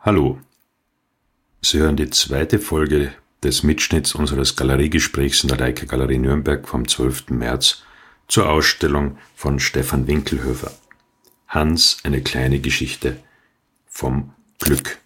Hallo, Sie hören die zweite Folge des Mitschnitts unseres Galeriegesprächs in der Leica Galerie Nürnberg vom 12. März zur Ausstellung von Stefan Winkelhofer. Hans, eine kleine Geschichte vom Glück.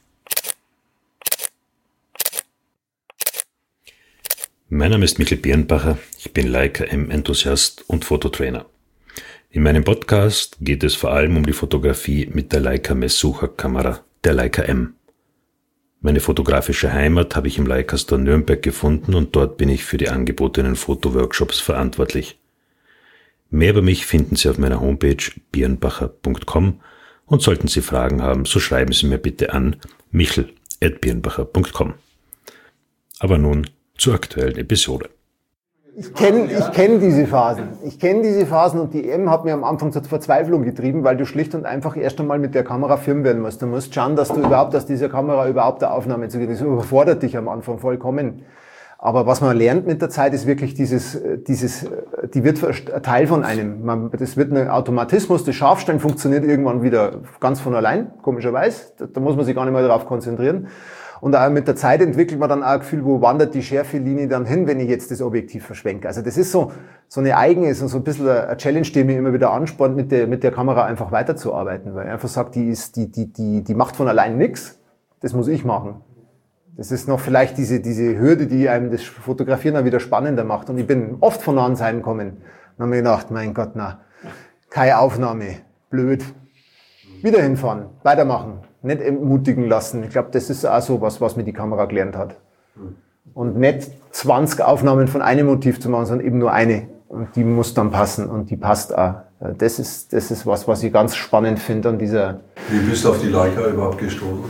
Mein Name ist Michael Birnbacher, ich bin Leica M-Enthusiast und Fototrainer. In meinem Podcast geht es vor allem um die Fotografie mit der Leica Messsucherkamera, der Leica M. Meine fotografische Heimat habe ich im Leica Store Nürnberg gefunden und dort bin ich für die angebotenen Fotoworkshops verantwortlich. Mehr über mich finden Sie auf meiner Homepage birnbacher.com und sollten Sie Fragen haben, so schreiben Sie mir bitte an michel@birnbacher.com. Aber nun zur aktuellen Episode. Ich kenn diese Phasen. Und die M hat mir am Anfang zur Verzweiflung getrieben, weil du schlicht und einfach erst einmal mit der Kamera firm werden musst. Du musst schauen, dass dieser Kamera überhaupt eine Aufnahme zu geben. Das überfordert dich am Anfang vollkommen. Aber was man lernt mit der Zeit ist wirklich die wird ein Teil von einem. Das wird ein Automatismus. Das Scharfstellen funktioniert irgendwann wieder ganz von allein, komischerweise. Da muss man sich gar nicht mehr darauf konzentrieren. Und auch mit der Zeit entwickelt man dann auch ein Gefühl, wo wandert die Schärfelinie dann hin, wenn ich jetzt das Objektiv verschwenke. Also das ist so eine eigene, so ein bisschen eine Challenge, die mich immer wieder anspornt, mit der Kamera einfach weiterzuarbeiten. Weil ich einfach sage, die macht von allein nichts. Das muss ich machen. Das ist noch vielleicht diese Hürde, die einem das Fotografieren dann wieder spannender macht. Und ich bin oft von abends heimgekommen. Dann habe ich gedacht, mein Gott, keine Aufnahme. Blöd. Wieder hinfahren. Weitermachen. Nicht entmutigen lassen. Ich glaube, das ist auch so was mir die Kamera gelernt hat. Und nicht 20 Aufnahmen von einem Motiv zu machen, sondern eben nur eine. Und die muss dann passen und die passt auch. Das ist was ich ganz spannend finde an dieser... Wie bist du auf die Leica überhaupt gestoßen?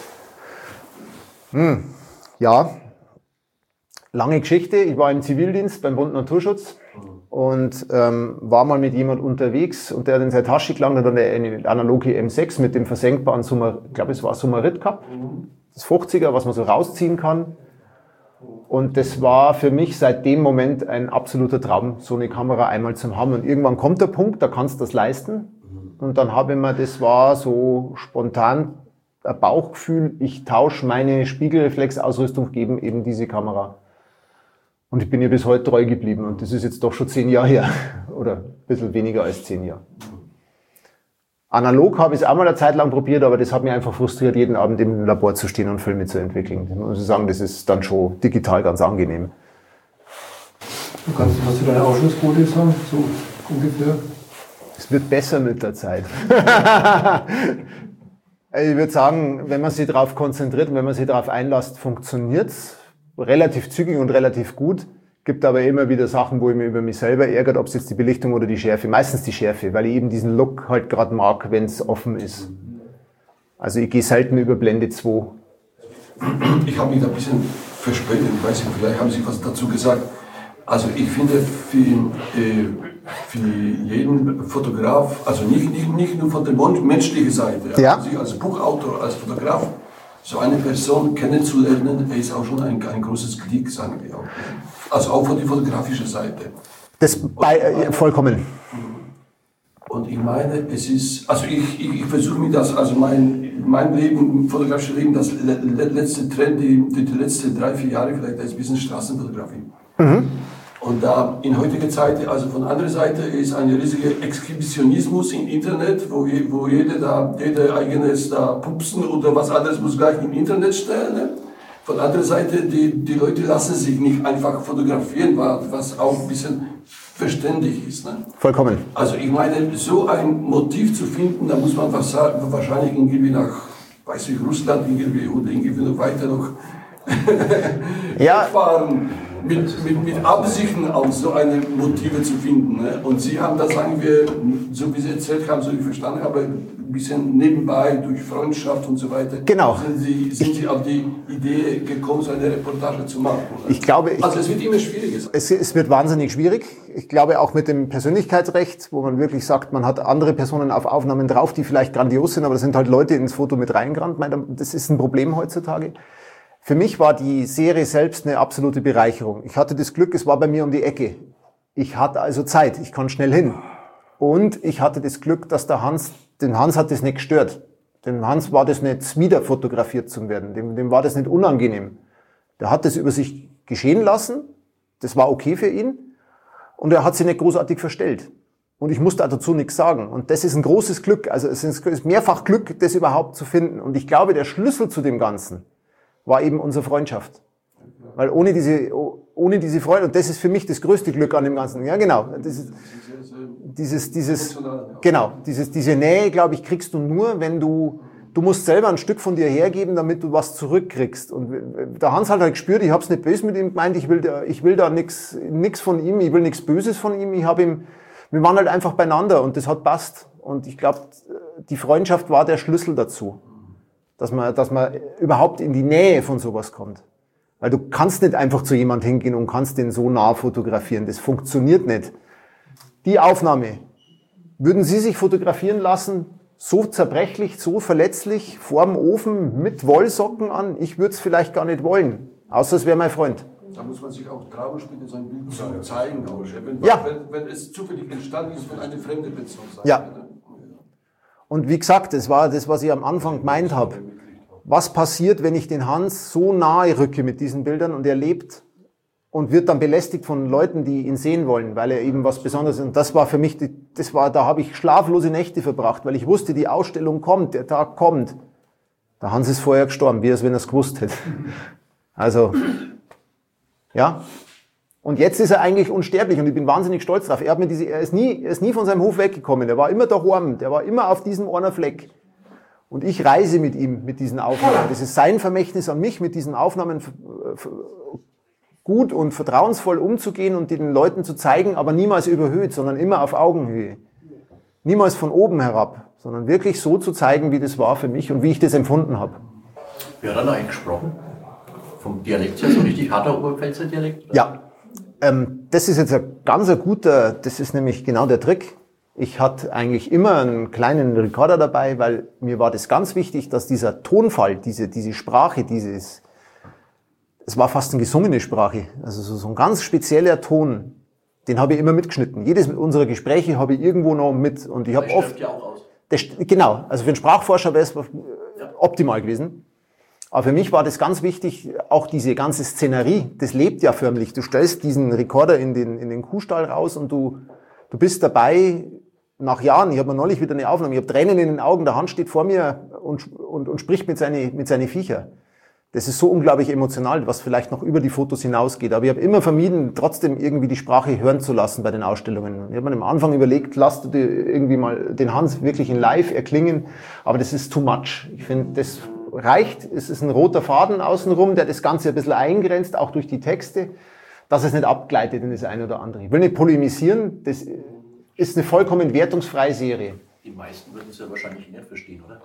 Ja, lange Geschichte. Ich war im Zivildienst beim Bund Naturschutz und war mal mit jemand unterwegs und der hat in seine Tasche gelangt und dann eine analoge M6 mit dem versenkbaren ich glaube es war Summarit gehabt, das 50er, was man so rausziehen kann. Und das war für mich seit dem Moment ein absoluter Traum, so eine Kamera einmal zu haben. Und irgendwann kommt der Punkt, da kannst du das leisten. Und dann das war so spontan ein Bauchgefühl, ich tausche meine Spiegelreflexausrüstung gegen eben diese Kamera. Und ich bin ihr bis heute treu geblieben. Und das ist jetzt doch schon 10 Jahre her. Oder ein bisschen weniger als 10 Jahre. Analog habe ich es auch mal eine Zeit lang probiert, aber das hat mich einfach frustriert, jeden Abend im Labor zu stehen und Filme zu entwickeln. Ich muss sagen, das ist dann schon digital ganz angenehm. Kannst du deine Ausschlussquote sagen, so ungefähr? Es wird besser mit der Zeit. Ich würde sagen, wenn man sich darauf konzentriert und wenn man sich darauf einlässt, funktioniert's relativ zügig und relativ gut. Gibt aber immer wieder Sachen, wo ich mich über mich selber ärgert, ob es jetzt die Belichtung oder die Schärfe. Meistens die Schärfe, weil ich eben diesen Look halt gerade mag, wenn es offen ist. Also ich gehe selten über Blende 2. Ich habe mich da ein bisschen verspätet, ich weiß nicht, vielleicht haben Sie was dazu gesagt. Also ich finde für jeden Fotograf, also nicht nur von der menschlichen Seite, ja. Also sich als Buchautor, als Fotograf, so eine Person kennenzulernen, ist auch schon ein großes Glück, sagen wir auch. Also auch von der fotografischen Seite. Vollkommen. Und ich meine, es ist, also ich versuche mir das, also mein Leben, fotografisches Leben, das letzte Trend, die letzten 3-4 Jahre vielleicht, das ist ein bisschen Straßenfotografie. Und da in heutiger Zeit, also von anderer Seite, ist ein riesiger Exhibitionismus im Internet, wo jeder eigenes Pupsen oder was anderes muss gleich im Internet stellen. Ne? Von anderer Seite, die Leute lassen sich nicht einfach fotografieren, was auch ein bisschen verständlich ist. Ne? Vollkommen. Also ich meine, so ein Motiv zu finden, da muss man wahrscheinlich irgendwie nach, weiß ich, Russland irgendwie oder irgendwie noch weiter noch fahren. Mit Absichten auch so eine Motive zu finden. Ne? Und Sie haben das, sagen wir, so wie Sie erzählt haben, so wie ich verstanden habe, ein bisschen nebenbei durch Freundschaft und so weiter. Genau. Sind Sie auf die Idee gekommen, so eine Reportage zu machen? Oder? Ich glaube, also es wird immer schwieriger. Es wird wahnsinnig schwierig. Ich glaube auch mit dem Persönlichkeitsrecht, wo man wirklich sagt, man hat andere Personen auf Aufnahmen drauf, die vielleicht grandios sind, aber da sind halt Leute ins Foto mit reingerannt. Das ist ein Problem heutzutage. Für mich war die Serie selbst eine absolute Bereicherung. Ich hatte das Glück, es war bei mir um die Ecke. Ich hatte also Zeit, ich kann schnell hin. Und ich hatte das Glück, dass den Hans hat das nicht gestört. Dem Hans war das nicht wieder fotografiert zu werden. Dem war das nicht unangenehm. Der hat das über sich geschehen lassen. Das war okay für ihn. Und er hat sich nicht großartig verstellt. Und ich musste auch dazu nichts sagen. Und das ist ein großes Glück. Also es ist mehrfach Glück, das überhaupt zu finden. Und ich glaube, der Schlüssel zu dem Ganzen war eben unsere Freundschaft. Weil ohne diese Freundschaft, und das ist für mich das größte Glück an dem Ganzen. Ja, genau. Diese Nähe, glaube ich, kriegst du nur, wenn du musst selber ein Stück von dir hergeben, damit du was zurückkriegst. Und der Hans hat halt gespürt, ich habe es nicht böse mit ihm gemeint, ich will da nix von ihm, ich will nichts Böses von ihm, wir waren halt einfach beieinander und das hat passt. Und ich glaube, die Freundschaft war der Schlüssel dazu, dass man überhaupt in die Nähe von sowas kommt. Weil du kannst nicht einfach zu jemand hingehen und kannst den so nah fotografieren. Das funktioniert nicht. Die Aufnahme, würden Sie sich fotografieren lassen, so zerbrechlich, so verletzlich, vorm Ofen, mit Wollsocken an? Ich würde es vielleicht gar nicht wollen, außer es wäre mein Freund. Da muss man sich auch trauen, später sein Bild zu zeigen. Wenn es zufällig entstanden ist von einer fremden Person. Ja. Und wie gesagt, das war das, was ich am Anfang gemeint habe. Was passiert, wenn ich den Hans so nahe rücke mit diesen Bildern und er lebt und wird dann belästigt von Leuten, die ihn sehen wollen, weil er eben was Besonderes ist. Und das war für mich, da habe ich schlaflose Nächte verbracht, weil ich wusste, die Ausstellung kommt, der Tag kommt. Der Hans ist vorher gestorben, wie als wenn er es gewusst hätte. Also, ja. Und jetzt ist er eigentlich unsterblich und ich bin wahnsinnig stolz drauf. Er ist nie von seinem Hof weggekommen. Er war immer daheim. Der war immer auf diesem einen Fleck. Und ich reise mit ihm, mit diesen Aufnahmen. Das ist sein Vermächtnis an mich, mit diesen Aufnahmen gut und vertrauensvoll umzugehen und den Leuten zu zeigen, aber niemals überhöht, sondern immer auf Augenhöhe. Niemals von oben herab, sondern wirklich so zu zeigen, wie das war für mich und wie ich das empfunden habe. Wer hat dann eigentlich gesprochen? Vom Dialekt her, so richtig harter Oberpfälzer Dialekt? Ja, das ist jetzt das ist nämlich genau der Trick. Ich hatte eigentlich immer einen kleinen Rekorder dabei, weil mir war das ganz wichtig, dass dieser Tonfall, diese Sprache, es war fast eine gesungene Sprache, also so ein ganz spezieller Ton, den habe ich immer mitgeschnitten. Jedes unserer Gespräche habe ich irgendwo noch mit und ich habe oft... Ja auch aus. Genau, also für einen Sprachforscher wäre es optimal gewesen. Aber für mich war das ganz wichtig, auch diese ganze Szenerie, das lebt ja förmlich. Du stellst diesen Rekorder in den Kuhstall raus und du bist dabei nach Jahren. Ich habe mir neulich wieder eine Aufnahme, ich habe Tränen in den Augen, der Hans steht vor mir und spricht mit seinen Viecher. Das ist so unglaublich emotional, was vielleicht noch über die Fotos hinausgeht. Aber ich habe immer vermieden, trotzdem irgendwie die Sprache hören zu lassen bei den Ausstellungen. Ich habe mir am Anfang überlegt, lass du dir irgendwie mal den Hans wirklich in live erklingen. Aber das ist too much. Ich finde, das reicht. Es ist ein roter Faden außenrum, der das Ganze ein bisschen eingrenzt, auch durch die Texte, dass es nicht abgleitet in das eine oder andere. Ich will nicht polemisieren. Das ist eine vollkommen wertungsfreie Serie. Die meisten würden es ja wahrscheinlich nicht verstehen, oder?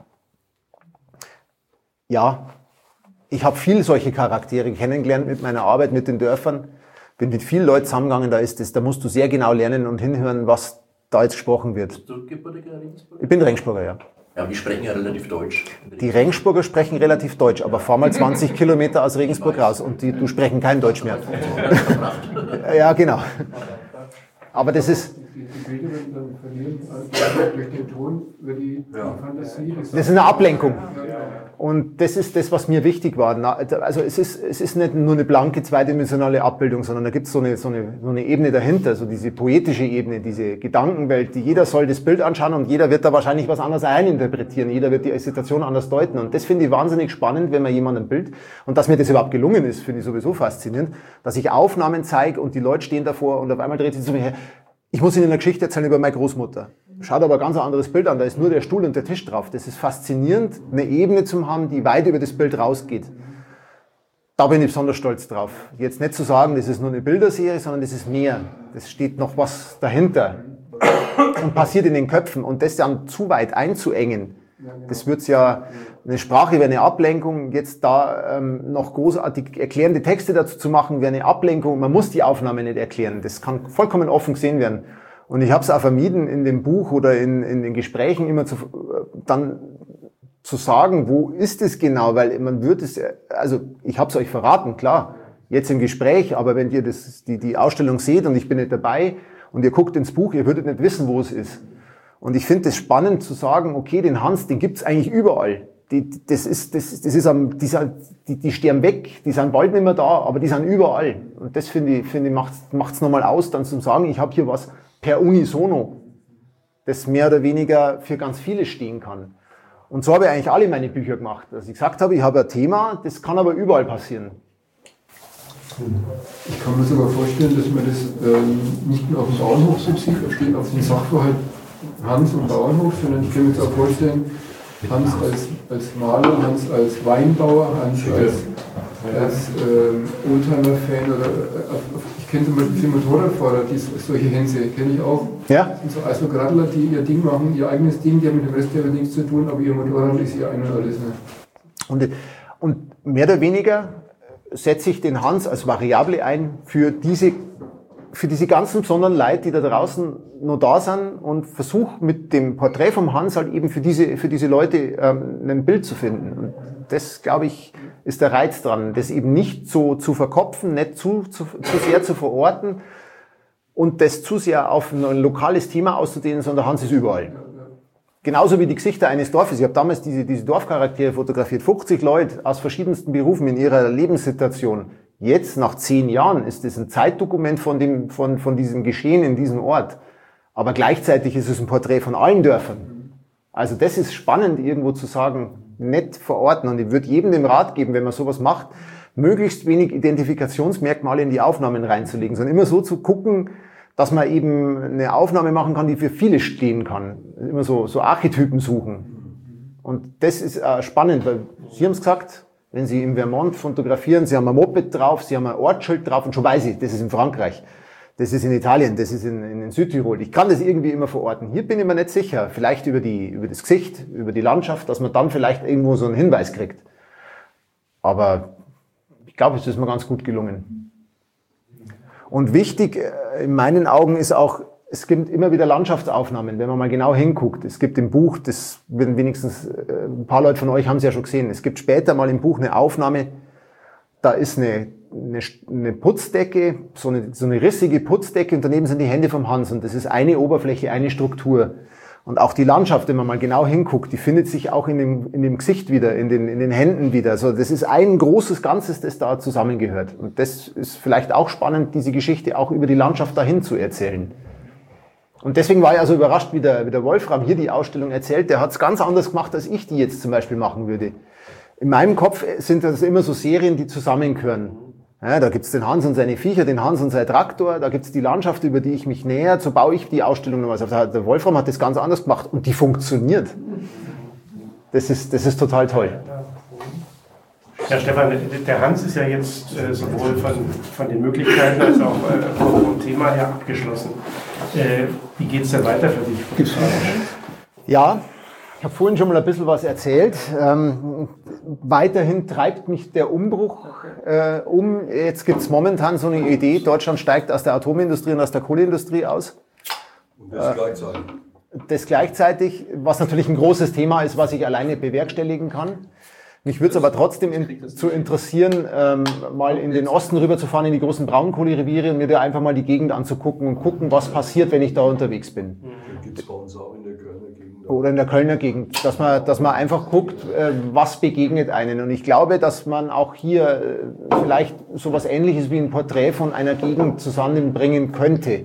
Ja. Ich habe viel solche Charaktere kennengelernt mit meiner Arbeit mit den Dörfern. Bin mit vielen Leuten zusammengegangen, da musst du sehr genau lernen und hinhören, was da jetzt gesprochen wird. Bist du gebürtiger Regensburger? Ich bin Regensburger, ja. Ja, wir sprechen ja relativ Deutsch. Die Regensburger sprechen relativ Deutsch, aber fahr mal 20 Kilometer aus Regensburg raus und du sprechen kein Deutsch mehr. Ja, genau. Aber das ist... Die Bilder werden dann verlieren, durch den Ton, über die Fantasie. Das ist eine Ablenkung. Und das ist das, was mir wichtig war. Also es ist nicht nur eine blanke zweidimensionale Abbildung, sondern da gibt es so eine Ebene dahinter, so diese poetische Ebene, diese Gedankenwelt, jeder soll das Bild anschauen und jeder wird da wahrscheinlich was anderes eininterpretieren, jeder wird die Situation anders deuten. Und das finde ich wahnsinnig spannend, wenn man jemandem ein Bild, und dass mir das überhaupt gelungen ist, finde ich sowieso faszinierend, dass ich Aufnahmen zeige und die Leute stehen davor und auf einmal dreht sich zu mir her, ich muss Ihnen eine Geschichte erzählen über meine Großmutter. Schaut aber ein ganz anderes Bild an, da ist nur der Stuhl und der Tisch drauf. Das ist faszinierend, eine Ebene zu haben, die weit über das Bild rausgeht. Da bin ich besonders stolz drauf. Jetzt nicht zu sagen, das ist nur eine Bilderserie, sondern das ist mehr. Das steht noch was dahinter und passiert in den Köpfen. Und das dann zu weit einzuengen, das wird's ja, eine Sprache wäre eine Ablenkung, jetzt da noch großartig erklärende Texte dazu zu machen, wäre eine Ablenkung. Man muss die Aufnahme nicht erklären, das kann vollkommen offen gesehen werden. Und ich habe es auch vermieden, in dem Buch oder in den Gesprächen immer dann zu sagen, wo ist es genau, weil man würde es, also ich habe es euch verraten, klar, jetzt im Gespräch, aber wenn ihr die Ausstellung seht und ich bin nicht dabei und ihr guckt ins Buch, ihr würdet nicht wissen, wo es ist. Und ich finde es spannend zu sagen, okay, den Hans, den gibt's eigentlich überall. Die sterben weg, die sind bald nicht mehr da, aber die sind überall. Und das finde ich macht's nochmal aus, dann zu sagen, ich habe hier was per unisono, das mehr oder weniger für ganz viele stehen kann. Und so habe ich eigentlich alle meine Bücher gemacht. Dass ich gesagt habe, ich habe ein Thema, das kann aber überall passieren. Ich kann mir sogar vorstellen, dass man das nicht nur auf dem Bauernhof so sieht, auf den Sachverhalt Hans und Bauernhof, sondern ich kann mir jetzt auch vorstellen, Hans als Maler, Hans als Weinbauer, Hans als Oldtimer-Fan oder ich kenne zum Beispiel viele Motorradfahrer, solche Hänse kenne ich auch. Ja. Das sind so Eisbergradler, die ihr Ding machen, ihr eigenes Ding, die haben mit dem Rest ja nichts zu tun, aber ihr Motorrad ist ihr ein und alles. Ne? Und mehr oder weniger setze ich den Hans als Variable ein für diese ganzen besonderen Leute, die da draußen noch da sind und versuche mit dem Porträt vom Hans halt eben für diese Leute ein Bild zu finden. Und das, glaube ich, ist der Reiz dran, das eben nicht so zu verkopfen, nicht zu sehr zu verorten und das zu sehr auf ein lokales Thema auszudehnen, sondern Hans ist überall. Genauso wie die Gesichter eines Dorfes. Ich habe damals diese Dorfcharaktere fotografiert, 50 Leute aus verschiedensten Berufen in ihrer Lebenssituation. Jetzt, nach 10 Jahren, ist es ein Zeitdokument von diesem Geschehen in diesem Ort. Aber gleichzeitig ist es ein Porträt von allen Dörfern. Also das ist spannend, irgendwo zu sagen, nicht verorten. Und ich würde jedem den Rat geben, wenn man sowas macht, möglichst wenig Identifikationsmerkmale in die Aufnahmen reinzulegen, sondern immer so zu gucken, dass man eben eine Aufnahme machen kann, die für viele stehen kann. Immer so Archetypen suchen. Und das ist spannend, weil Sie haben es gesagt, wenn Sie im Vermont fotografieren, Sie haben ein Moped drauf, Sie haben ein Ortsschild drauf und schon weiß ich, das ist in Frankreich, das ist in Italien, das ist in Südtirol. Ich kann das irgendwie immer verorten. Hier bin ich mir nicht sicher. Vielleicht über das Gesicht, über die Landschaft, dass man dann vielleicht irgendwo so einen Hinweis kriegt. Aber ich glaube, es ist mir ganz gut gelungen. Und wichtig in meinen Augen ist auch, es gibt immer wieder Landschaftsaufnahmen, wenn man mal genau hinguckt. Es gibt im Buch, das werden wenigstens ein paar Leute von euch haben es ja schon gesehen, es gibt später mal im Buch eine Aufnahme, da ist eine Putzdecke, so eine rissige Putzdecke und daneben sind die Hände vom Hans und das ist eine Oberfläche, eine Struktur. Und auch die Landschaft, wenn man mal genau hinguckt, die findet sich auch in dem Gesicht wieder, in den Händen wieder. Also das ist ein großes Ganzes, das da zusammengehört. Und das ist vielleicht auch spannend, diese Geschichte auch über die Landschaft dahin zu erzählen. Und deswegen war ich also überrascht, wie der Wolfram hier die Ausstellung erzählt. Der hat es ganz anders gemacht, als ich die jetzt zum Beispiel machen würde. In meinem Kopf sind das immer so Serien, die zusammengehören. Ja, da gibt's den Hans und seine Viecher, den Hans und sein Traktor, da gibt's die Landschaft, über die ich mich näher, so baue ich die Ausstellung nochmal. Also der Wolfram hat das ganz anders gemacht und die funktioniert. Das ist total toll. Ja, Stefan, der Hans ist ja jetzt sowohl von den Möglichkeiten als auch vom Thema her abgeschlossen. Wie geht's denn weiter für dich? Ja, ich habe vorhin schon mal ein bisschen was erzählt. Weiterhin treibt mich der Umbruch um. Jetzt gibt es momentan so eine Idee, Deutschland steigt aus der Atomindustrie und aus der Kohleindustrie aus. Und das gleichzeitig. Das gleichzeitig, was natürlich ein großes Thema ist, was ich alleine bewerkstelligen kann. Mich würde es aber trotzdem interessieren, mal in den Osten rüberzufahren, in die großen Braunkohlereviere und mir da einfach mal die Gegend anzugucken und gucken, was passiert, wenn ich da unterwegs bin. Gibt es bei uns auch in der Kölner Gegend. Oder in der Kölner Gegend, dass man einfach guckt, was begegnet einen. Und ich glaube, dass man auch hier vielleicht sowas Ähnliches wie ein Porträt von einer Gegend zusammenbringen könnte.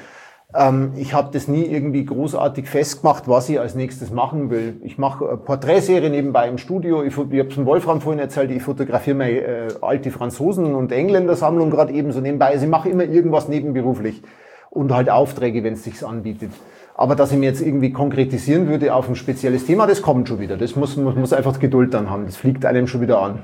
Ich habe das nie irgendwie großartig festgemacht, was ich als nächstes machen will. Ich mache eine Porträtserie nebenbei im Studio. Ich habe es dem Wolfram vorhin erzählt, ich fotografiere meine alte Franzosen- und Engländer-Sammlung gerade eben so nebenbei. Also ich mache immer irgendwas nebenberuflich und halt Aufträge, wenn es sich anbietet. Aber dass ich mir jetzt irgendwie konkretisieren würde auf ein spezielles Thema, das kommt schon wieder. Das muss einfach Geduld dann haben. Das fliegt einem schon wieder an.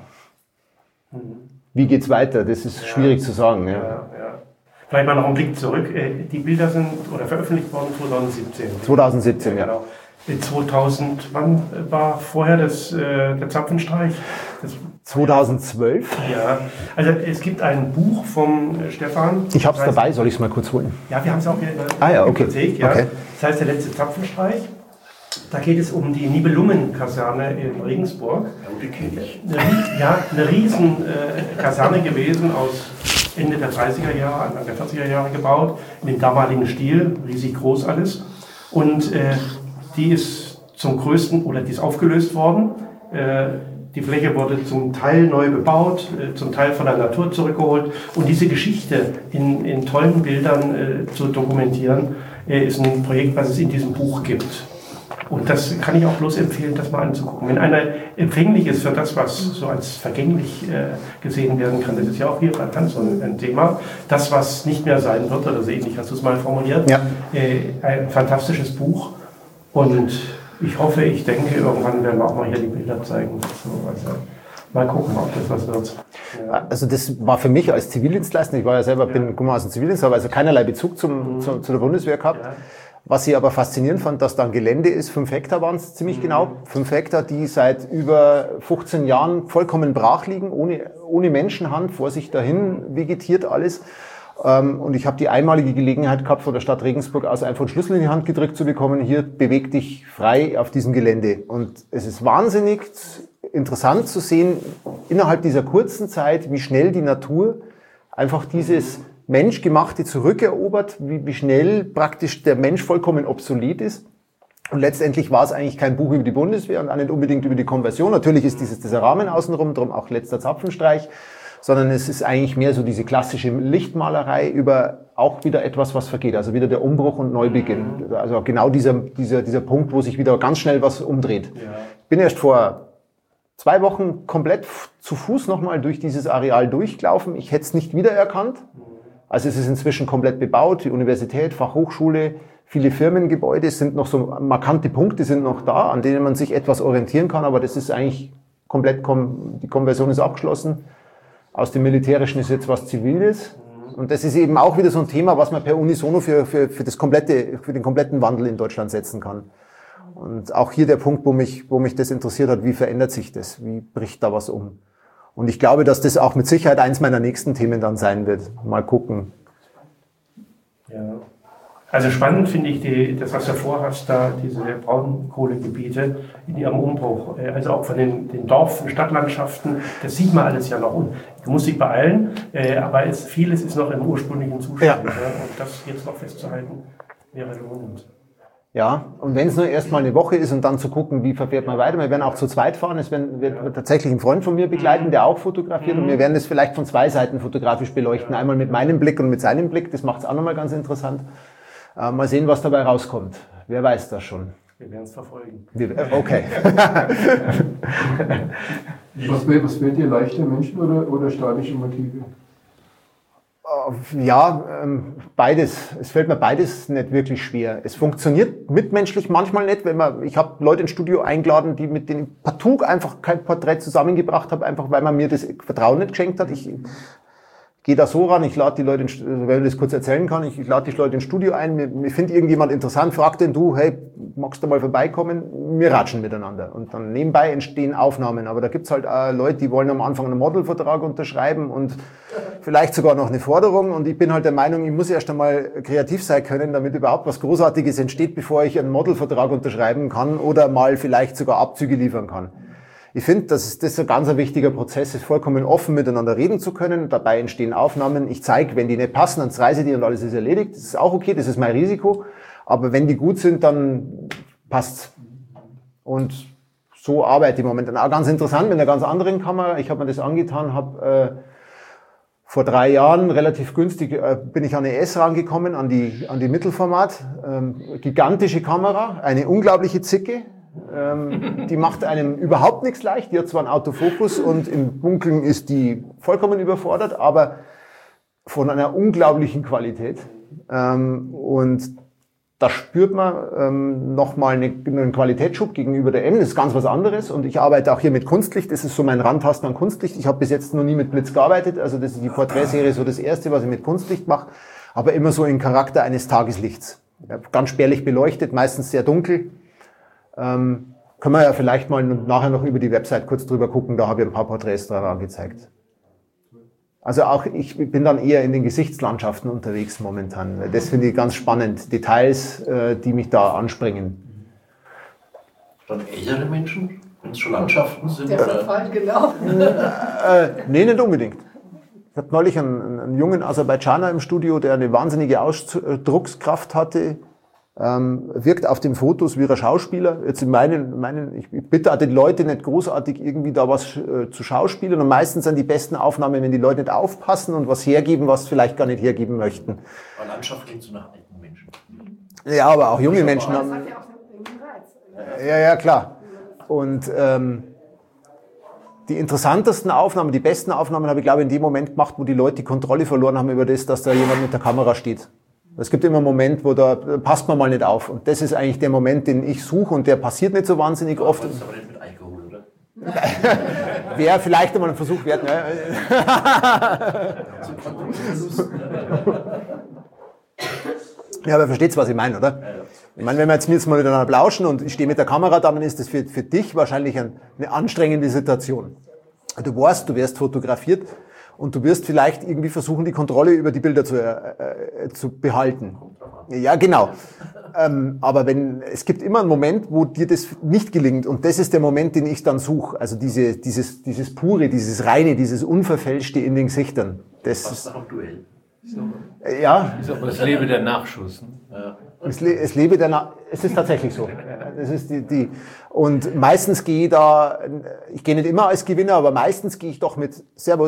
Wie geht's weiter? Das ist schwierig zu sagen. Ja. Vielleicht mal noch einen Blick zurück. Die Bilder sind veröffentlicht worden 2017. 2017, ja. Genau. 2000, wann war vorher der Zapfenstreich? 2012. Ja, also es gibt ein Buch vom Stefan. Ich habe es dabei, soll ich es mal kurz holen? Ja, wir haben es auch hier in der Bibliothek. Ja. Okay. Das heißt, der letzte Zapfenstreich. Da geht es um die Nibelungen-Kaserne in Regensburg. Eine riesen Kaserne gewesen, aus Ende der 30er Jahre, Anfang der 40er Jahre gebaut, in dem damaligen Stil, riesig groß alles. Und die ist zum größten, oder die ist aufgelöst worden. Die Fläche wurde zum Teil neu bebaut, zum Teil von der Natur zurückgeholt. Und diese Geschichte in tollen Bildern zu dokumentieren, ist ein Projekt, was es in diesem Buch gibt. Und das kann ich auch bloß empfehlen, das mal anzugucken. Wenn einer empfänglich ist für das, was so als vergänglich gesehen werden kann, das ist ja auch hier bei Tanz ein Thema, das, was nicht mehr sein wird, oder so ähnlich hast du es mal formuliert, ja. Ein fantastisches Buch. Und ich hoffe, ich denke, irgendwann werden wir auch mal hier die Bilder zeigen. So, also mal gucken, ob das was wird. Ja. Also das war für mich als Zivildienstleister, ich war ja selber, komme aus dem Zivildienst, habe also keinerlei Bezug zu der Bundeswehr gehabt. Ja. Was ich aber faszinierend fand, dass da ein Gelände ist, 5 Hektar waren es ziemlich genau, 5 Hektar, die seit über 15 Jahren vollkommen brach liegen, ohne Menschenhand, vor sich dahin vegetiert alles. Und ich habe die einmalige Gelegenheit gehabt, von der Stadt Regensburg aus einfach einen Schlüssel in die Hand gedrückt zu bekommen, hier beweg dich frei auf diesem Gelände. Und es ist wahnsinnig interessant zu sehen, innerhalb dieser kurzen Zeit, wie schnell die Natur einfach dieses Menschgemachte zurückerobert, wie schnell praktisch der Mensch vollkommen obsolet ist. Und letztendlich war es eigentlich kein Buch über die Bundeswehr und auch nicht unbedingt über die Konversion. Natürlich ist dieser Rahmen außenrum, darum auch letzter Zapfenstreich, sondern es ist eigentlich mehr so diese klassische Lichtmalerei über auch wieder etwas, was vergeht, also wieder der Umbruch und Neubeginn. Also genau dieser Punkt, wo sich wieder ganz schnell was umdreht. Ja. Ich bin erst vor 2 Wochen komplett zu Fuß nochmal durch dieses Areal durchgelaufen. Ich hätte es nicht wiedererkannt. Also es ist inzwischen komplett bebaut, die Universität, Fachhochschule, viele Firmengebäude, sind noch so markante Punkte sind noch da, an denen man sich etwas orientieren kann, aber das ist eigentlich komplett, die Konversion ist abgeschlossen. Aus dem Militärischen ist jetzt was Ziviles. Und das ist eben auch wieder so ein Thema, was man per Unisono für den kompletten Wandel in Deutschland setzen kann. Und auch hier der Punkt, wo mich das interessiert hat, wie verändert sich das? Wie bricht da was um? Und ich glaube, dass das auch mit Sicherheit eins meiner nächsten Themen dann sein wird. Mal gucken. Ja. Also spannend finde ich das, was du vorhast, da diese Braunkohlegebiete in ihrem Umbruch. Also auch von den Dorf- und Stadtlandschaften, das sieht man alles ja noch. Und du musst dich beeilen, aber vieles ist noch im ursprünglichen Zustand. Ja. Und das jetzt noch festzuhalten, wäre lohnend. Ja, und wenn es nur erstmal eine Woche ist und dann zu gucken, wie verfährt man weiter. Wir werden auch zu zweit fahren. Es wird tatsächlich ein Freund von mir begleiten, der auch fotografiert. Und wir werden das vielleicht von 2 Seiten fotografisch beleuchten. Einmal mit meinem Blick und mit seinem Blick. Das macht es auch nochmal ganz interessant. Mal sehen, was dabei rauskommt. Wer weiß das schon. Wir werden es verfolgen. Okay. Was wählt ihr, leichte Menschen oder statische Motive? Ja, beides. Es fällt mir beides nicht wirklich schwer. Es funktioniert mitmenschlich manchmal nicht, ich habe Leute ins Studio eingeladen, mit denen ich partout einfach kein Porträt zusammengebracht habe, einfach weil man mir das Vertrauen nicht geschenkt hat. Ich gehe da so ran, ich lade die Leute, wenn ich das kurz erzählen kann, ich lade die Leute ins Studio ein, mir findet irgendjemand interessant, fragt den du, hey, magst du mal vorbeikommen? Wir ratschen miteinander. Und dann nebenbei entstehen Aufnahmen. Aber da gibt's halt Leute, die wollen am Anfang einen Modelvertrag unterschreiben und vielleicht sogar noch eine Forderung. Und ich bin halt der Meinung, ich muss erst einmal kreativ sein können, damit überhaupt was Großartiges entsteht, bevor ich einen Modelvertrag unterschreiben kann oder mal vielleicht sogar Abzüge liefern kann. Ich finde, dass das ein ganz wichtiger Prozess ist, vollkommen offen miteinander reden zu können. Dabei entstehen Aufnahmen. Ich zeige, wenn die nicht passen, dann reise die und alles ist erledigt. Das ist auch okay, das ist mein Risiko. Aber wenn die gut sind, dann passt's. Und so arbeite ich momentan. Auch ganz interessant mit einer ganz anderen Kamera. Ich habe mir das angetan, habe vor 3 Jahren relativ günstig bin ich an eine S rangekommen, an die Mittelformat. Gigantische Kamera, eine unglaubliche Zicke. Die macht einem überhaupt nichts leicht. Die hat zwar einen Autofokus und im Dunkeln ist die vollkommen überfordert, aber von einer unglaublichen Qualität. Und da spürt man nochmal einen Qualitätsschub gegenüber der M. Das ist ganz was anderes. Und ich arbeite auch hier mit Kunstlicht. Das ist so mein Randtasten an Kunstlicht. Ich habe bis jetzt noch nie mit Blitz gearbeitet. Also das ist die Porträtserie so das Erste, was ich mit Kunstlicht mache. Aber immer so im Charakter eines Tageslichts. Ganz spärlich beleuchtet, meistens sehr dunkel. Können wir ja vielleicht mal nachher noch über die Website kurz drüber gucken, da habe ich ein paar Porträts dran angezeigt. Also auch ich bin dann eher in den Gesichtslandschaften unterwegs momentan. Das finde ich ganz spannend. Details, die mich da anspringen. Dann ältere Menschen, wenn es schon Landschaften sind? Der Fall, genau. Nee, nicht unbedingt. Ich hatte neulich einen jungen Aserbaidschaner im Studio, der eine wahnsinnige Ausdruckskraft hatte. wirkt auf den Fotos wie ein Schauspieler. Jetzt ich bitte auch die Leute nicht großartig irgendwie da was zu schauspielen. Und meistens sind die besten Aufnahmen, wenn die Leute nicht aufpassen und was hergeben, was vielleicht gar nicht hergeben möchten. Aber Landschaft klingt so nach alten Menschen. Ja, aber auch junge Menschen haben... Das hat ja auch einen Reiz. Ja, klar. Und die interessantesten Aufnahmen, die besten Aufnahmen habe ich, glaube ich, in dem Moment gemacht, wo die Leute die Kontrolle verloren haben über das, dass da jemand mit der Kamera steht. Es gibt immer einen Moment, wo da passt man mal nicht auf. Und das ist eigentlich der Moment, den ich suche und der passiert nicht so wahnsinnig oft. Das ist aber nicht mit Alkohol, oder? Wäre vielleicht einmal ein Versuch wert. Ne? Ja, aber versteht's, was ich meine, oder? Ich meine, wenn wir jetzt mal miteinander plauschen und ich stehe mit der Kamera da, dann ist das für dich wahrscheinlich eine anstrengende Situation. Du weißt, du wirst fotografiert und du wirst vielleicht irgendwie versuchen, die Kontrolle über die Bilder zu behalten. Ja, genau. Aber es gibt immer einen Moment, wo dir das nicht gelingt und das ist der Moment, den ich dann suche. Also dieses Pure, dieses Reine, dieses Unverfälschte in den Gesichtern. Das ist auch Duell. Ja. Ist aber das Leben der Nachschuss. Ne? Ja. Es ist tatsächlich so. Das ist und meistens gehe ich gehe nicht immer als Gewinner, aber meistens gehe ich doch mit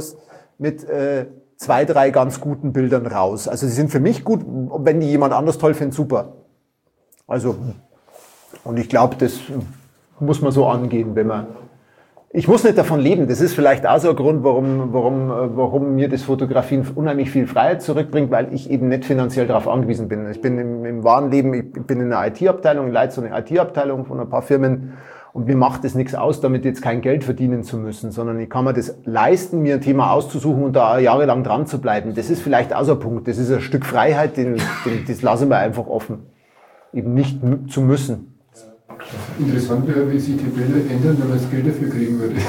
2, 3 ganz guten Bildern raus. Also sie sind für mich gut, wenn die jemand anders toll findet, super. Also, und ich glaube, das muss man so angehen, ich muss nicht davon leben. Das ist vielleicht auch so ein Grund, warum mir das Fotografieren unheimlich viel Freiheit zurückbringt, weil ich eben nicht finanziell darauf angewiesen bin. Ich bin im wahren Leben, ich bin in einer IT-Abteilung, ich leite so eine IT-Abteilung von ein paar Firmen und mir macht es nichts aus, damit jetzt kein Geld verdienen zu müssen, sondern ich kann mir das leisten, mir ein Thema auszusuchen und da jahrelang dran zu bleiben. Das ist vielleicht auch so ein Punkt. Das ist ein Stück Freiheit, das lassen wir einfach offen. Eben nicht zu müssen. Interessant wäre, wie sich die Bilder ändern, wenn man das Geld dafür kriegen würde.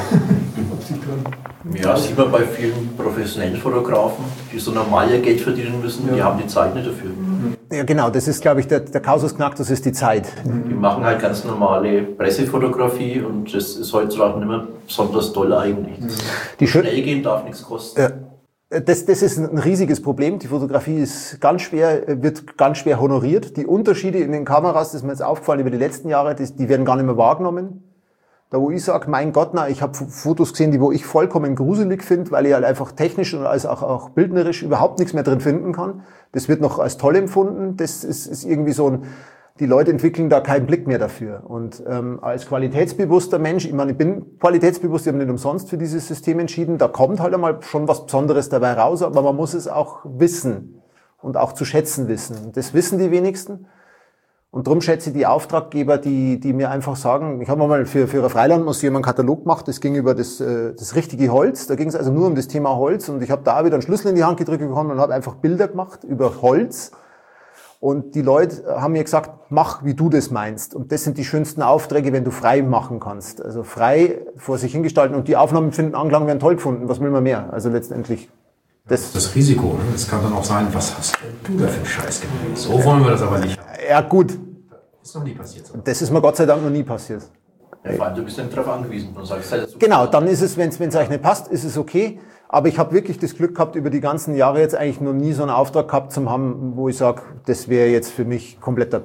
Ja, sieht man bei vielen professionellen Fotografen, die so normal ihr Geld verdienen müssen, die haben die Zeit nicht dafür. Ja, genau, das ist, glaube ich, der Kausus Knacktus ist die Zeit. Die machen halt ganz normale Pressefotografie und das ist heutzutage nicht mehr besonders toll eigentlich. Schnell gehen darf nichts kosten. Das ist ein riesiges Problem. Die Fotografie wird ganz schwer honoriert. Die Unterschiede in den Kameras, das ist mir jetzt aufgefallen über die letzten Jahre, die werden gar nicht mehr wahrgenommen. Da wo ich sage, mein Gott, ich habe Fotos gesehen, wo ich vollkommen gruselig finde, weil ich halt einfach technisch und als auch bildnerisch überhaupt nichts mehr drin finden kann. Das wird noch als toll empfunden. Das ist irgendwie so die Leute entwickeln da keinen Blick mehr dafür. Und als qualitätsbewusster Mensch, ich meine, ich bin qualitätsbewusst, ich habe nicht umsonst für dieses System entschieden, da kommt halt einmal schon was Besonderes dabei raus, aber man muss es auch wissen und auch zu schätzen wissen. Das wissen die wenigsten. Und darum schätze ich die Auftraggeber, die mir einfach sagen, ich habe mal für ein Freilandmuseum einen Katalog gemacht, das ging über das richtige Holz, da ging es also nur um das Thema Holz und ich habe da wieder einen Schlüssel in die Hand gedrückt bekommen und habe einfach Bilder gemacht über Holz. Und die Leute haben mir gesagt, mach, wie du das meinst. Und das sind die schönsten Aufträge, wenn du frei machen kannst. Also frei vor sich hingestalten. Und die Aufnahmen finden Anklang, werden toll gefunden. Was will man mehr? Also letztendlich. Das Risiko, ne? Das kann dann auch sein, was hast du da für einen Scheiß gemacht? So wollen wir das aber nicht. Ja, gut. Ist noch nie passiert. So. Das ist mir Gott sei Dank noch nie passiert. Ja, vor allem, du bist nicht darauf angewiesen. Du sagst halt, genau, dann ist es, wenn es euch nicht passt, ist es okay. Aber ich habe wirklich das Glück gehabt, über die ganzen Jahre jetzt eigentlich noch nie so einen Auftrag gehabt zu haben, wo ich sage, das wäre jetzt für mich kompletter.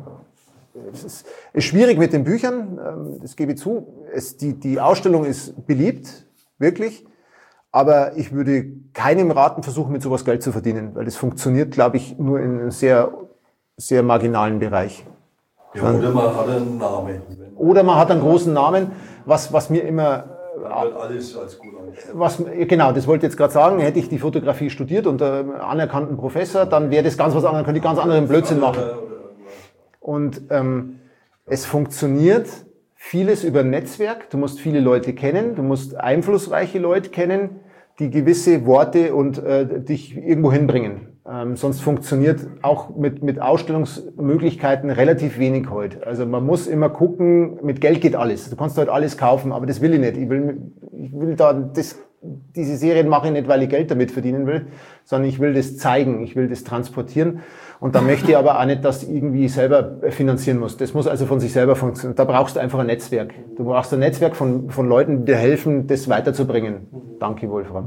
Es ist schwierig mit den Büchern, das gebe ich zu. Die Ausstellung ist beliebt, wirklich. Aber ich würde keinem raten, versuchen, mit sowas Geld zu verdienen, weil das funktioniert, glaube ich, nur in einem sehr, sehr marginalen Bereich. Ja, oder man hat einen Namen. Oder man hat einen großen Namen, was mir immer... Alles als gut Genau, das wollte ich jetzt gerade sagen. Hätte ich die Fotografie studiert unter einem anerkannten Professor, dann wäre das ganz was anderes, könnte ich ganz anderen Blödsinn machen. Und es funktioniert vieles über ein Netzwerk. Du musst viele Leute kennen, du musst einflussreiche Leute kennen, die gewisse Worte und dich irgendwo hinbringen. Sonst funktioniert auch mit Ausstellungsmöglichkeiten relativ wenig heute. Also man muss immer gucken, mit Geld geht alles. Du kannst heute alles kaufen, aber das will ich nicht. Ich will diese Serien mache ich nicht, weil ich Geld damit verdienen will, sondern ich will das zeigen, ich will das transportieren. Und da möchte ich aber auch nicht, dass du irgendwie selber finanzieren musst. Das muss also von sich selber funktionieren. Da brauchst du einfach ein Netzwerk. Du brauchst ein Netzwerk von Leuten, die dir helfen, das weiterzubringen. Danke, Wolfram.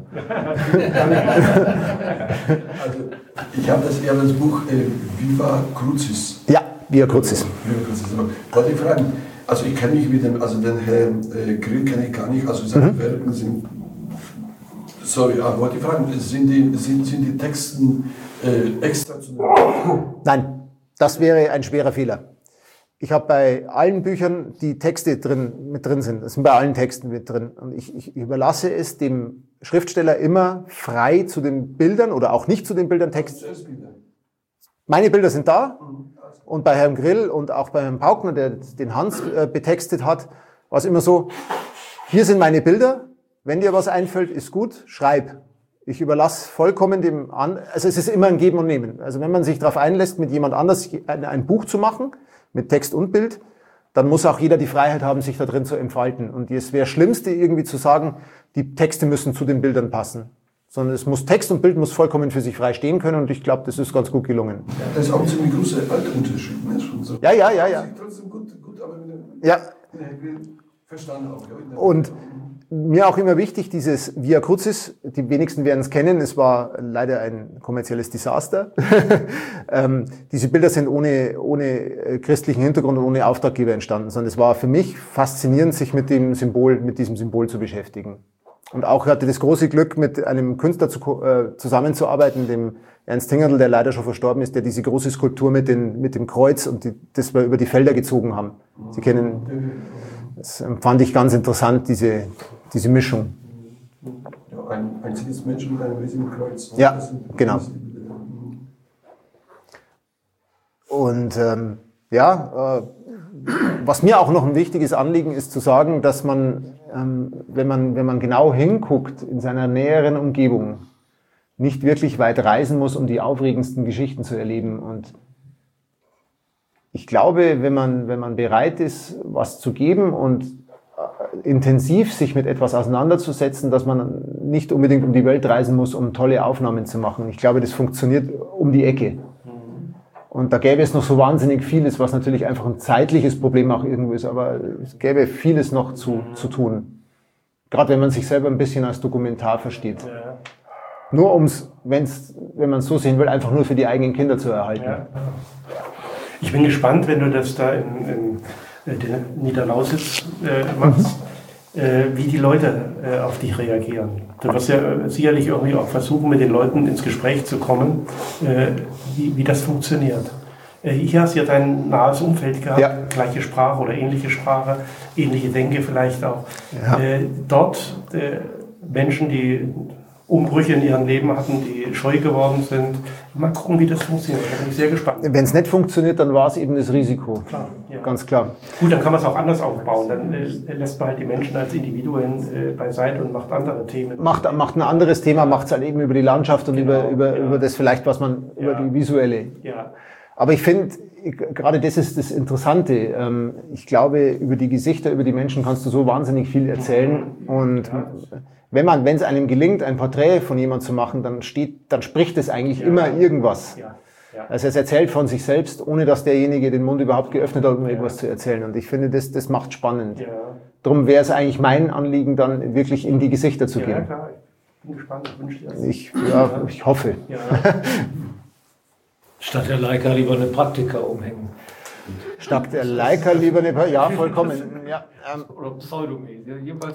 Also, ich habe das Buch Viva Crucis. Ja, Via Crucis. Wollte ich fragen, also ich kenne mich mit dem, also den Herrn Grill kenne ich gar nicht, also seine Werke sind, sorry, aber wollte ich fragen, sind die Texten extra zu... Nein, das wäre ein schwerer Fehler. Ich habe bei allen Büchern die Texte mit drin sind. Das sind bei allen Texten mit drin. Und ich überlasse es dem Schriftsteller immer frei zu den Bildern oder auch nicht zu den Bildern Text. Meine Bilder sind da. Und bei Herrn Grill und auch bei Herrn Paukner, der den Hans betextet hat, war es immer so, hier sind meine Bilder. Wenn dir was einfällt, ist gut, schreib. Ich überlasse vollkommen dem anderen. Also es ist immer ein Geben und Nehmen. Also wenn man sich darauf einlässt, mit jemand anders ein Buch zu machen, mit Text und Bild, dann muss auch jeder die Freiheit haben, sich da drin zu entfalten. Und es wäre Schlimmste, irgendwie zu sagen, die Texte müssen zu den Bildern passen. Sondern es muss Text und Bild muss vollkommen für sich frei stehen können und ich glaube, das ist ganz gut gelungen. Ja, das ist auch ein ziemlich großer Alterunterschied, ne? Schon so. Ja. Trotzdem gut, aber ja. Verstanden auch. Ja. Und mir auch immer wichtig, dieses Via Crucis, die wenigsten werden es kennen, es war leider ein kommerzielles Desaster. Diese Bilder sind ohne christlichen Hintergrund und ohne Auftraggeber entstanden, sondern es war für mich faszinierend, sich mit diesem Symbol zu beschäftigen. Und auch hatte das große Glück, mit einem Künstler zusammenzuarbeiten, dem Ernst Hingerl, der leider schon verstorben ist, der diese große Skulptur mit dem Kreuz und das wir über die Felder gezogen haben. Sie kennen, das empfand ich ganz interessant, diese Mischung. Ja, ein einziges Menschen mit einem riesigen Kreuz. Ja, genau. Und was mir auch noch ein wichtiges Anliegen ist, zu sagen, dass man, wenn man genau hinguckt in seiner näheren Umgebung, nicht wirklich weit reisen muss, um die aufregendsten Geschichten zu erleben. Und ich glaube, wenn man bereit ist, was zu geben und intensiv sich mit etwas auseinanderzusetzen, dass man nicht unbedingt um die Welt reisen muss, um tolle Aufnahmen zu machen. Ich glaube, das funktioniert um die Ecke. Und da gäbe es noch so wahnsinnig vieles, was natürlich einfach ein zeitliches Problem auch irgendwo ist, aber es gäbe vieles noch zu tun. Gerade wenn man sich selber ein bisschen als Dokumentar versteht. Ja. Nur wenn man es so sehen will, einfach nur für die eigenen Kinder zu erhalten. Ja. Ich bin gespannt, wenn du das da in Niederlausitz machst, wie die Leute auf dich reagieren. Du wirst ja sicherlich irgendwie auch versuchen, mit den Leuten ins Gespräch zu kommen, wie das funktioniert. Hier hast du ja dein nahes Umfeld gehabt, ja. Gleiche Sprache oder ähnliche Sprache, ähnliche Denke vielleicht auch. Ja. Dort Menschen, die Umbrüche in ihrem Leben hatten, die scheu geworden sind. Mal gucken, wie das funktioniert. Da bin ich sehr gespannt. Wenn es nicht funktioniert, dann war es eben das Risiko. Klar, ja. Ganz klar. Gut, dann kann man es auch anders aufbauen. Dann lässt man halt die Menschen als Individuen beiseite und macht andere Themen. Macht ein anderes Thema, macht es halt eben über die Landschaft und über das vielleicht, was man, über die visuelle. Ja. Aber ich finde, gerade das ist das Interessante. Ich glaube, über die Gesichter, über die Menschen kannst du so wahnsinnig viel erzählen. Und wenn es einem gelingt, ein Porträt von jemandem zu machen, dann spricht es eigentlich immer irgendwas. Ja. Ja. Also es erzählt von sich selbst, ohne dass derjenige den Mund überhaupt geöffnet hat, um irgendwas zu erzählen. Und ich finde, das macht spannend. Ja. Darum wäre es eigentlich mein Anliegen, dann wirklich in die Gesichter zu gehen. Ja, klar. Ich bin gespannt. Ich wünsche dir das. Ich hoffe. Ja. Statt der Leica lieber eine Praktika umhängen. Statt der Leica lieber eine ja, vollkommen. Ja, oder pseudomäßig.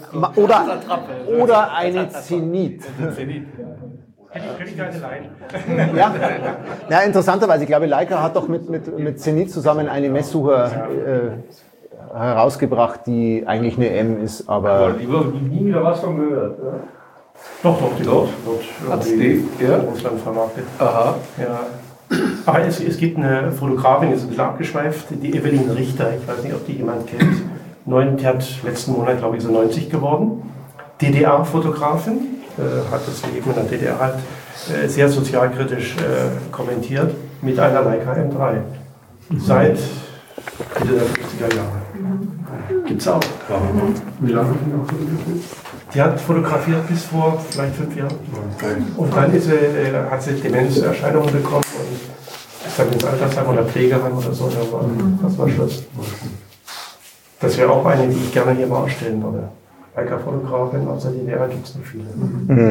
Oder eine Zenit. Hätte ich eine Leica. Ja, interessanterweise, ich glaube, Leica hat doch mit Zenit zusammen eine Messsucher herausgebracht, die eigentlich eine M ist, aber... Ich habe nie wieder was von gehört. Ja? Doch, die wird Russland vermarktet. Aha. Ja. Aber es gibt eine Fotografin, die ist ein bisschen abgeschweift, die Evelyn Richter, ich weiß nicht, ob die jemand kennt. Die hat letzten Monat, glaube ich, so 90 geworden. DDR-Fotografin, hat das Leben in der DDR halt sehr sozialkritisch kommentiert mit einer Leica M3. Seit Mitte der 50er Jahre. Gibt's auch. Wie lange hat die noch fotografiert? Die hat fotografiert bis vor vielleicht 5 Jahren. Und dann hat sie Demenzerscheinungen bekommen und ist dann ins Altersheim oder Pflegeheim oder so. Das war Schluss. Das wäre auch eine, die ich gerne hier mal ausstellen würde. Leica-Fotografin aus der DDR gibt es nicht viele.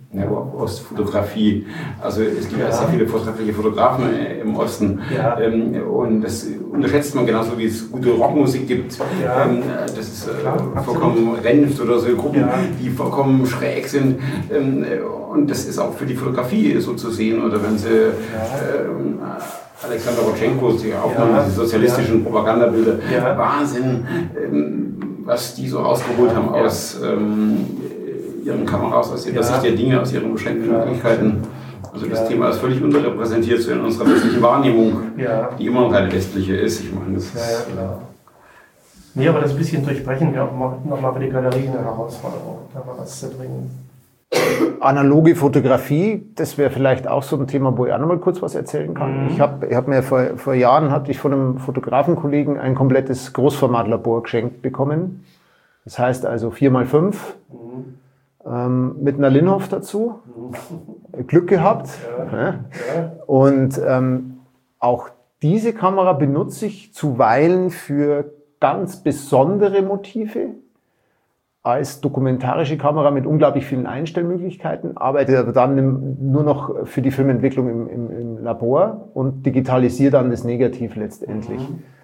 Ostfotografie. Also es gibt ja sehr viele fortschrittliche Fotografen im Osten. Ja. Und das unterschätzt man genauso wie es gute Rockmusik gibt. Ja. Das ist vollkommen Renft oder so Gruppen, die vollkommen schräg sind. Und das ist auch für die Fotografie so zu sehen. Oder wenn sie Alexander Rodchenko, die Aufnahme dieser sozialistischen Propagandabilder, Wahnsinn, was die so rausgeholt haben aus ihren Kameras, aus der Sicht der Dinge, aus ihren beschränkten Möglichkeiten. Also das Thema ist völlig unterrepräsentiert so in unserer westlichen Wahrnehmung, die immer noch eine westliche ist. Ich meine, das ist... klar. Nee, aber das ein bisschen durchbrechen wir auch nochmal für die Galerie eine Herausforderung, da mal was zu bringen. Analoge Fotografie, das wäre vielleicht auch so ein Thema, wo ich auch noch mal kurz was erzählen kann. Ich hab mir vor Jahren hatte ich von einem Fotografenkollegen ein komplettes Großformatlabor geschenkt bekommen. Das heißt also 4x5 mit einer Linhof dazu. Glück gehabt. Und auch diese Kamera benutze ich zuweilen für ganz besondere Motive. Als dokumentarische Kamera mit unglaublich vielen Einstellmöglichkeiten, arbeite aber dann nur noch für die Filmentwicklung im Labor und digitalisiere dann das Negativ letztendlich.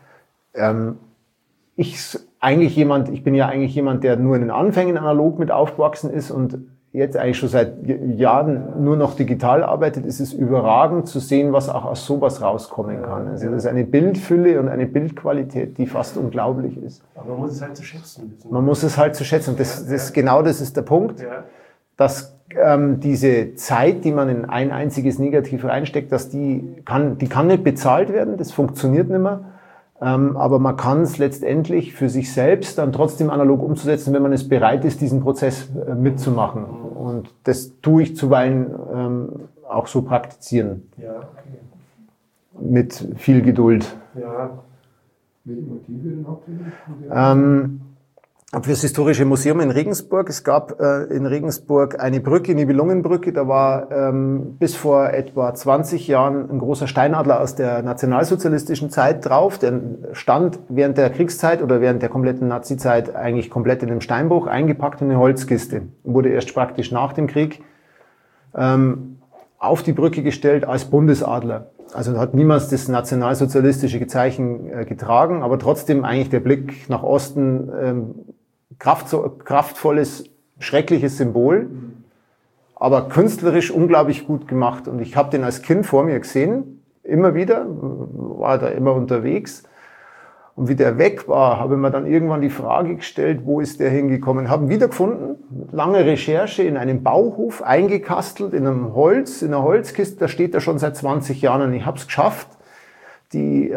Ich bin ja eigentlich jemand, der nur in den Anfängen analog mit aufgewachsen ist und jetzt eigentlich schon seit Jahren nur noch digital arbeitet. Es ist überragend zu sehen, was auch aus sowas rauskommen kann. Also das ist eine Bildfülle und eine Bildqualität, die fast unglaublich ist. Aber man muss es halt zu schätzen wissen. Man muss es halt zu schätzen. Das ist der Punkt, dass diese Zeit, die man in ein einziges Negativ reinsteckt, dass die kann nicht bezahlt werden, das funktioniert nicht mehr. Aber man kann es letztendlich für sich selbst dann trotzdem analog umzusetzen, wenn man es bereit ist, diesen Prozess mitzumachen. Und das tue ich zuweilen auch so praktizieren. Ja, okay. Mit viel Geduld. Ja. Welche Motive denn hauptsächlich? Für das Historische Museum in Regensburg. Es gab in Regensburg eine Brücke, Nibelungenbrücke. Da war bis vor etwa 20 Jahren ein großer Steinadler aus der nationalsozialistischen Zeit drauf. Der stand während der Kriegszeit oder während der kompletten Nazizeit eigentlich komplett in einem Steinbruch, eingepackt in eine Holzkiste. Wurde erst praktisch nach dem Krieg auf die Brücke gestellt als Bundesadler. Also hat niemals das nationalsozialistische Zeichen getragen, aber trotzdem eigentlich der Blick nach Osten, kraftvolles, schreckliches Symbol, aber künstlerisch unglaublich gut gemacht. Und ich habe den als Kind vor mir gesehen, immer wieder, war da immer unterwegs. Und wie der weg war, habe ich mir dann irgendwann die Frage gestellt, wo ist der hingekommen? Habe ihn wiedergefunden, lange Recherche in einem Bauhof, eingekastelt in einer Holzkiste, da steht er schon seit 20 Jahren und ich habe es geschafft, die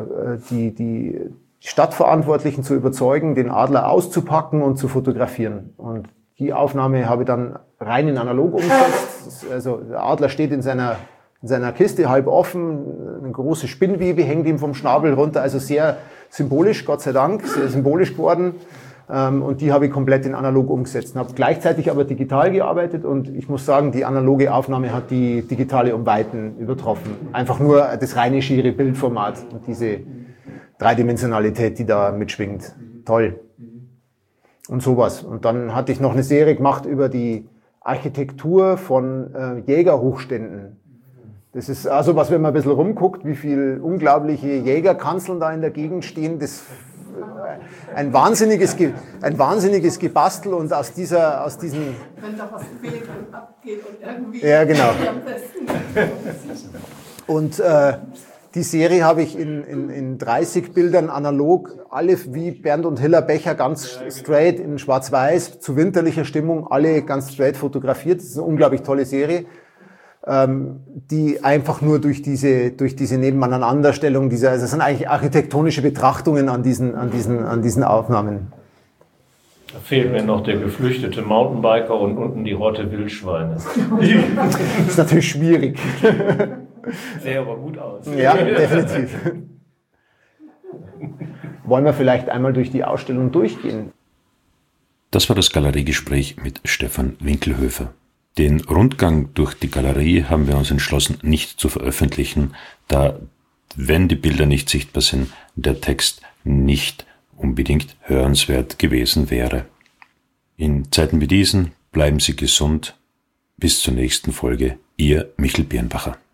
Stadtverantwortlichen zu überzeugen, den Adler auszupacken und zu fotografieren. Und die Aufnahme habe ich dann rein in analog umgesetzt. Also der Adler steht in seiner Kiste, halb offen, eine große Spinnwebe hängt ihm vom Schnabel runter, also sehr symbolisch, Gott sei Dank, sehr symbolisch geworden. Und die habe ich komplett in analog umgesetzt. Habe gleichzeitig aber digital gearbeitet und ich muss sagen, die analoge Aufnahme hat die digitale um Weiten übertroffen. Einfach nur das reine schiere Bildformat und diese Dreidimensionalität, die da mitschwingt. Toll. Und sowas. Und dann hatte ich noch eine Serie gemacht über die Architektur von Jägerhochständen. Das ist also was, wenn man ein bisschen rumguckt, wie viele unglaubliche Jägerkanzeln da in der Gegend stehen. Das ein wahnsinniges Gebastel und aus diesen... Wenn da was fehlt und abgeht und irgendwie... Ja, genau. Und die Serie habe ich in 30 Bildern analog, alle wie Bernd und Hiller Becher, ganz straight in schwarz-weiß, zu winterlicher Stimmung, alle ganz straight fotografiert. Das ist eine unglaublich tolle Serie, die einfach nur durch diese Nebenaneinanderstellung, also das sind eigentlich architektonische Betrachtungen an diesen Aufnahmen. Da fehlt mir noch der geflüchtete Mountainbiker und unten die Rotte Wildschweine. Das ist natürlich schwierig. Sähe aber gut aus. Ja, definitiv. Wollen wir vielleicht einmal durch die Ausstellung durchgehen? Das war das Galeriegespräch mit Stefan Winkelhöfer. Den Rundgang durch die Galerie haben wir uns entschlossen, nicht zu veröffentlichen, da, wenn die Bilder nicht sichtbar sind, der Text nicht unbedingt hörenswert gewesen wäre. In Zeiten wie diesen bleiben Sie gesund Bis zur nächsten Folge, Ihr Michel Birnbacher.